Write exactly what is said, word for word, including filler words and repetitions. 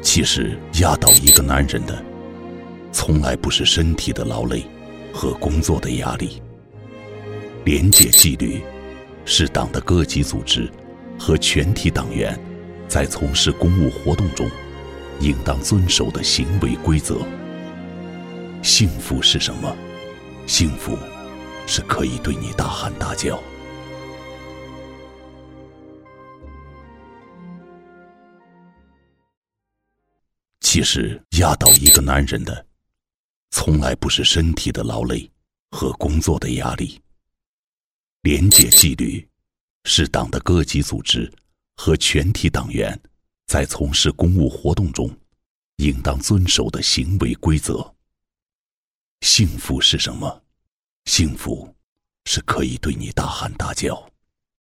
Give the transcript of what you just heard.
其实压倒一个男人的，从来不是身体的劳累和工作的压力。廉洁纪律是党的各级组织和全体党员在从事公务活动中应当遵守的行为规则。幸福是什么？幸福是可以对你大喊大叫。其实压倒一个男人的，从来不是身体的劳累和工作的压力。廉洁纪律是党的各级组织和全体党员在从事公务活动中应当遵守的行为规则。幸福是什么？幸福是可以对你大喊大叫。